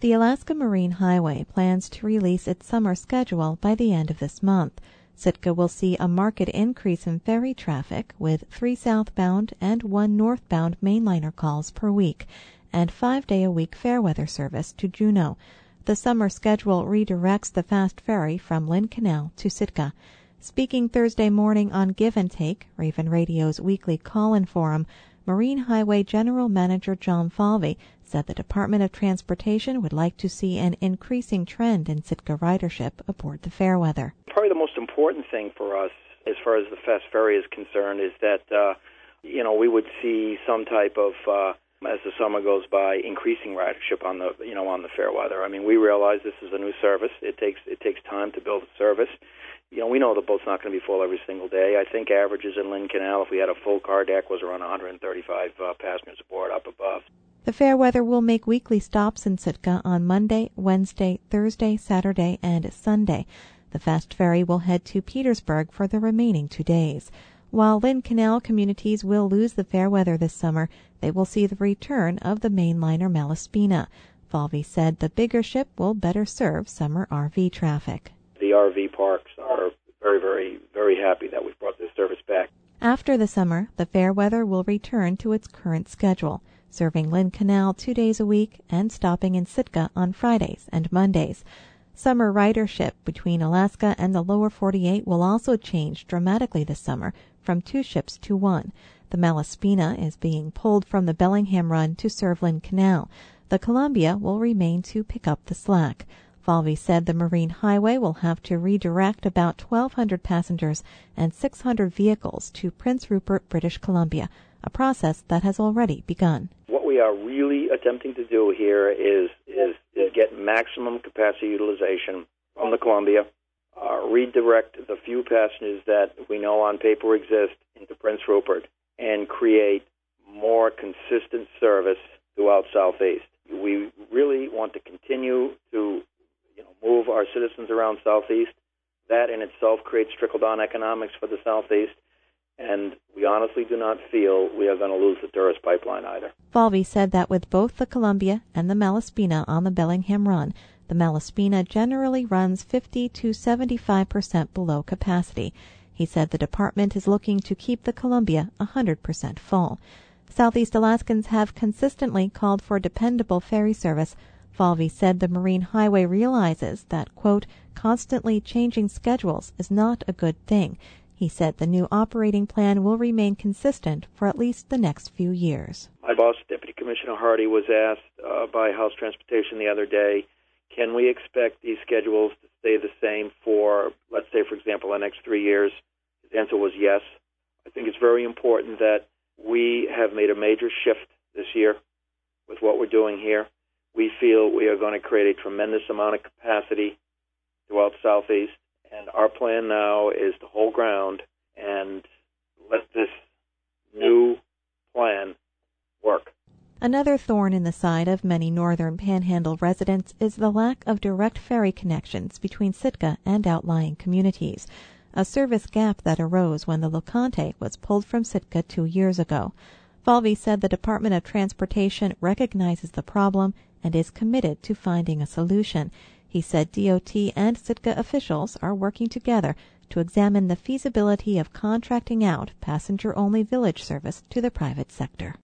The Alaska Marine Highway plans to release its summer schedule by the end of this month. Sitka will see a marked increase in ferry traffic with 3 southbound and 1 northbound mainliner calls per week and 5-day-a-week fairweather service to Juneau. The summer schedule redirects the fast ferry from Lynn Canal to Sitka. Speaking Thursday morning on Give and Take, Raven Radio's weekly call-in forum, Marine Highway General Manager John Falvey said the Department of Transportation would like to see an increasing trend in Sitka ridership aboard the Fairweather. Probably the most important thing for us as far as the fast ferry is concerned is that, we would see some type of, as the summer goes by, increasing ridership on the Fairweather. I mean, we realize this is a new service. It takes time to build a service. We know the boat's not going to be full every single day. I think averages in Lynn Canal, if we had a full car deck, was around 135 passengers aboard up above. The Fairweather will make weekly stops in Sitka on Monday, Wednesday, Thursday, Saturday, and Sunday. The fast ferry will head to Petersburg for the remaining 2 days. While Lynn Canal communities will lose the Fairweather this summer, they will see the return of the mainliner Malaspina. Falvey said the bigger ship will better serve summer RV traffic. The RV parks are very, very, very happy that we've brought this service back. After the summer, the Fairweather will return to its current schedule, serving Lynn Canal 2 days a week and stopping in Sitka on Fridays and Mondays. Summer ridership between Alaska and the lower 48 will also change dramatically this summer from 2 ships to 1. The Malaspina is being pulled from the Bellingham Run to serve Lynn Canal. The Columbia will remain to pick up the slack. Falvey said the Marine Highway will have to redirect about 1,200 passengers and 600 vehicles to Prince Rupert, British Columbia, a process that has already begun. What we are really attempting to do here is get maximum capacity utilization from the Columbia, redirect the few passengers that we know on paper exist into Prince Rupert, and create more consistent service throughout Southeast. We really want to continue to move our citizens around Southeast. That in itself creates trickle-down economics for the Southeast, and we honestly do not feel we are going to lose the tourist pipeline either. Falvey said that with both the Columbia and the Malaspina on the Bellingham Run, the Malaspina generally runs 50 to 75% below capacity. He said the department is looking to keep the Columbia 100% full. Southeast Alaskans have consistently called for dependable ferry service. Falvey said the Marine Highway realizes that, quote, constantly changing schedules is not a good thing. He said the new operating plan will remain consistent for at least the next few years. My boss, Deputy Commissioner Hardy, was asked by House Transportation the other day, can we expect these schedules to stay the same for, let's say, for example, the next 3 years? His answer was yes. I think it's very important that we have made a major shift this year with what we're doing here. We feel we are going to create a tremendous amount of capacity throughout Southeast, and our plan now is to hold ground and let this new plan work. Another thorn in the side of many northern Panhandle residents is the lack of direct ferry connections between Sitka and outlying communities, a service gap that arose when the Locante was pulled from Sitka 2 years ago. Falvey said the Department of Transportation recognizes the problem and is committed to finding a solution. He said DOT and Sitka officials are working together to examine the feasibility of contracting out passenger-only village service to the private sector.